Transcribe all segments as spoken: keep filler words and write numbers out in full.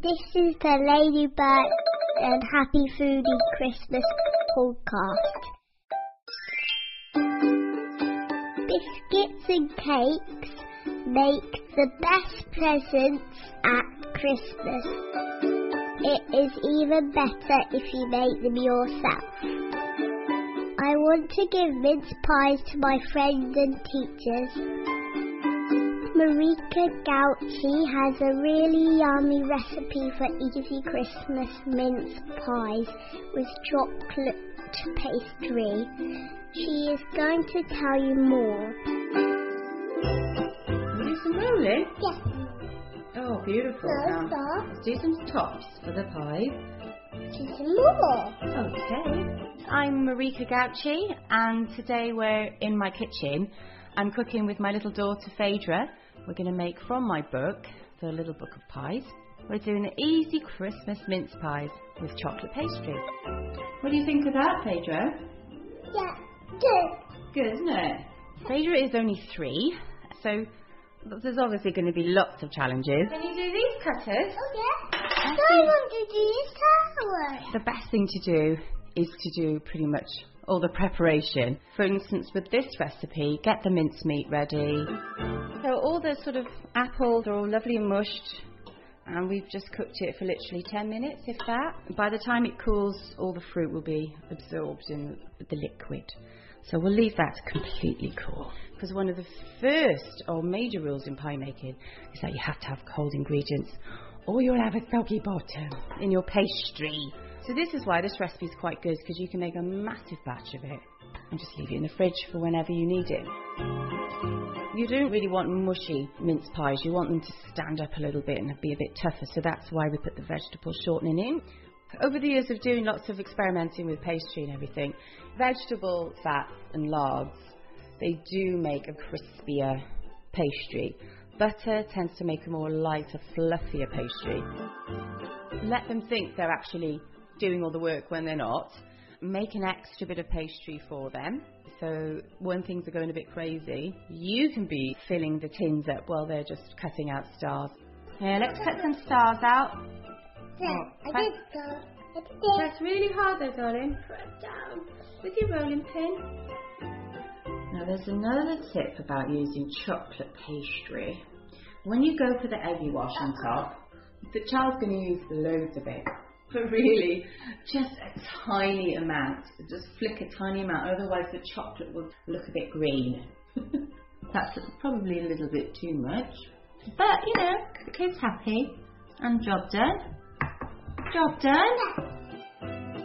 This is the Ladybird and Happy Foodie Christmas podcast. Biscuits and cakes make the best presents at Christmas. It is even better if you make them yourself. I want to give mince pies to my friends and teachers. Marika Gauci has a really yummy recipe for easy Christmas mince pies with chocolate pastry. She is going to tell you more. Do some rolling? Yes. Oh, beautiful. No, Now, stop. let's do some tops for the pie. Do some more. Okay. I'm Marika Gauci, and today we're in my kitchen. I'm cooking with my little daughter Phaedra. We're going to make from my book, The Little Book of Pies. We're doing easy Christmas mince pies with chocolate pastry. What do you think of that, Phaedra? Yeah, good. Good, isn't it? Phaedra is only three, so there's obviously going to be lots of challenges. Can you do these cutters? Oh, yeah. I want to do this tower. The best thing to do is to do pretty much all the preparation. For instance, with this recipe, get the mincemeat ready. So all the sort of apples are all lovely and mushed, and we've just cooked it for literally ten minutes, if that. By the time it cools, all the fruit will be absorbed in the liquid. So we'll leave that completely cool. Because one of the first or major rules in pie making is that you have to have cold ingredients, or you'll have a soggy bottom in your pastry. So this is why this recipe is quite good, because you can make a massive batch of it and just leave it in the fridge for whenever you need it. You don't really want mushy mince pies. You want them to stand up a little bit and be a bit tougher, so that's why we put the vegetable shortening in. Over the years of doing lots of experimenting with pastry and everything, vegetable fats and lards, they do make a crispier pastry. Butter tends to make a more lighter, fluffier pastry. Let them think they're actually doing all the work when they're not. Make an extra bit of pastry for them. So when things are going a bit crazy, you can be filling the tins up while they're just cutting out stars. Here, let's cut some stars out. Yeah, Oh, I did go. I did. That's really hard though, darling. Put it down with your rolling pin. Now there's another tip about using chocolate pastry. When you go for the eggy wash on top, the child's going to use loads of it. But really, just a tiny amount. Just flick a tiny amount, otherwise the chocolate will look a bit green. That's probably a little bit too much. But, you know, the kid's happy. And job done. Job done.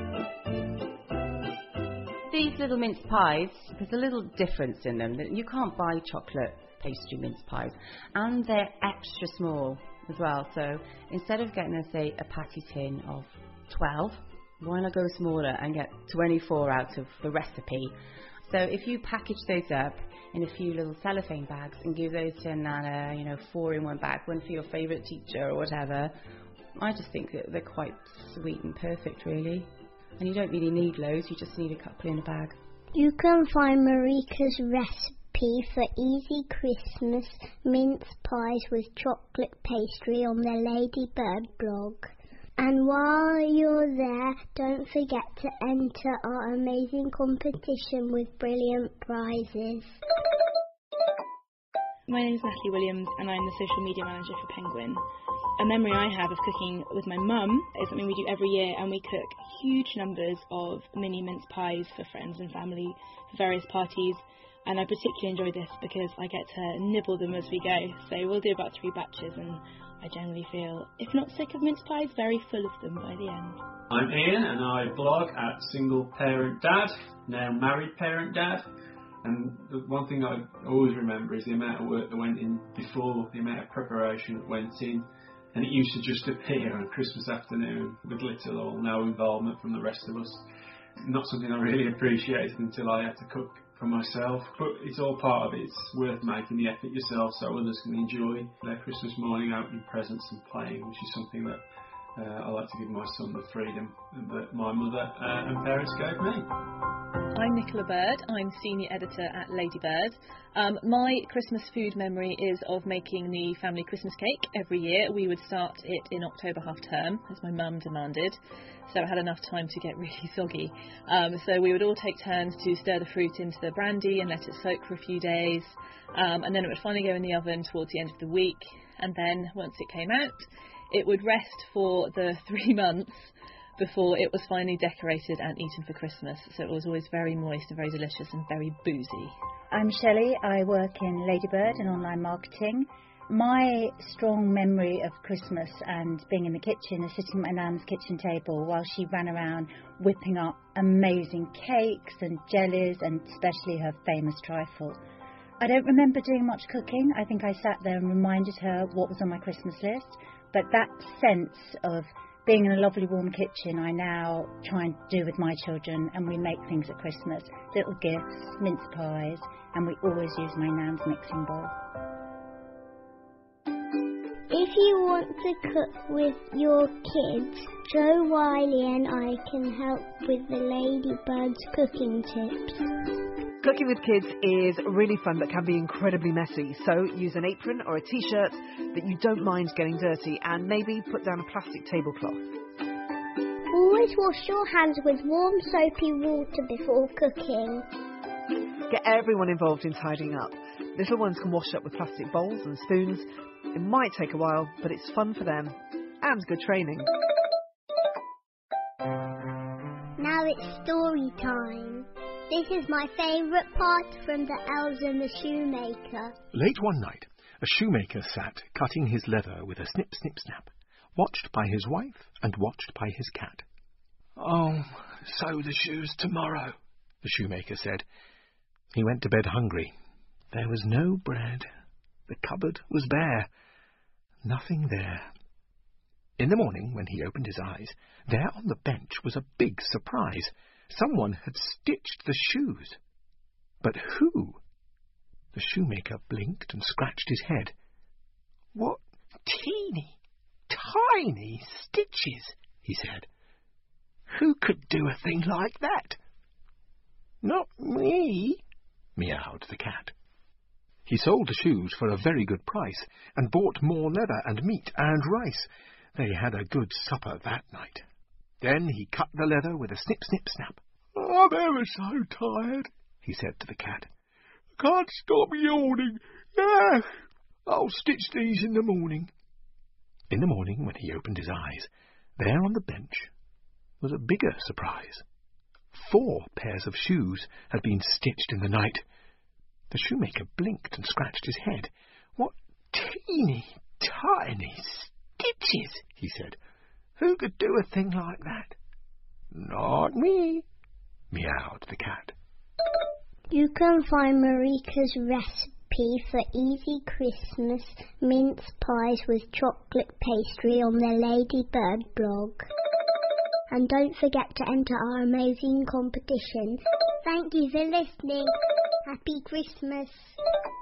These little mince pies, there's a little difference in them. You can't buy chocolate pastry mince pies. And they're extra small as well. So instead of getting, let's say, a patty tin of twelve, why not go smaller and get twenty-four out of the recipe? So if you package those up in a few little cellophane bags and give those to Nana, you know, four in one bag, one for your favourite teacher or whatever, I just think that they're quite sweet and perfect, really. And you don't really need loads, you just need a couple in a bag. You can find Marika's recipe for easy Christmas mince pies with chocolate pastry on the Ladybird blog. And while you're there, don't forget to enter our amazing competition with brilliant prizes. My name is Natalie Williams and I'm the social media manager for Penguin. A memory I have of cooking with my mum is something we do every year, and we cook huge numbers of mini mince pies for friends and family for various parties. And I particularly enjoy this because I get to nibble them as we go. So we'll do about three batches, and I generally feel, if not sick of mince pies, very full of them by the end. I'm Ian and I blog at Single Parent Dad, now Married Parent Dad. And the one thing I always remember is the amount of work that went in before, the amount of preparation that went in. And it used to just appear on Christmas afternoon with little or no involvement from the rest of us. Not something I really appreciated until I had to cook for myself. But it's all part of it. It's worth making the effort yourself so others can enjoy their Christmas morning opening presents and playing, which is something that uh, I like to give my son the freedom that my mother uh, and parents gave me. I'm Nicola Bird. I'm Senior Editor at Ladybird. Um, my Christmas food memory is of making the family Christmas cake every year. We would start it in October half term, as my mum demanded, so it had enough time to get really soggy. Um, so we would all take turns to stir the fruit into the brandy and let it soak for a few days, um, and then it would finally go in the oven towards the end of the week, and then once it came out, it would rest for the three months before it was finally decorated and eaten for Christmas. So it was always very moist and very delicious and very boozy. I'm Shelley. I work in Ladybird in online marketing. My strong memory of Christmas and being in the kitchen is sitting at my nan's kitchen table while she ran around whipping up amazing cakes and jellies, and especially her famous trifle. I don't remember doing much cooking. I think I sat there and reminded her what was on my Christmas list. But that sense of being in a lovely warm kitchen, I now try and do with my children, and we make things at Christmas. Little gifts, mince pies, and we always use my nan's mixing bowl. If you want to cook with your kids, Jo Wiley and I can help with the Ladybirds cooking tips. Cooking with kids is really fun but can be incredibly messy, so use an apron or a t-shirt that you don't mind getting dirty, and maybe put down a plastic tablecloth. Always wash your hands with warm soapy water before cooking. Get everyone involved in tidying up. Little ones can wash up with plastic bowls and spoons. It might take a while, but it's fun for them and good training. Now it's story time. This is my favourite part from The Elves and the Shoemaker. Late one night, a shoemaker sat cutting his leather with a snip, snip, snap, watched by his wife and watched by his cat. "Oh, sew the shoes tomorrow," the shoemaker said. He went to bed hungry. There was no bread. The cupboard was bare. Nothing there. In the morning, when he opened his eyes, there on the bench was a big surprise. Someone had stitched the shoes. But who? The shoemaker blinked and scratched his head. "What teeny, tiny stitches," he said. "Who could do a thing like that?" "Not me," meowed the cat. He sold the shoes for a very good price and bought more leather and meat and rice. They had a good supper that night. Then he cut the leather with a snip, snip, snap. "I'm ever so tired," he said to the cat. "I can't stop yawning. Ah, I'll stitch these in the morning." In the morning, when he opened his eyes, there on the bench was a bigger surprise. Four pairs of shoes had been stitched in the night. The shoemaker blinked and scratched his head. "What teeny, tiny stitches," he said. "Who could do a thing like that?" "Not me," meowed the cat. You can find Marika's recipe for easy Christmas mince pies with chocolate pastry on the Ladybird blog. And don't forget to enter our amazing competition. Thank you for listening. Happy Christmas.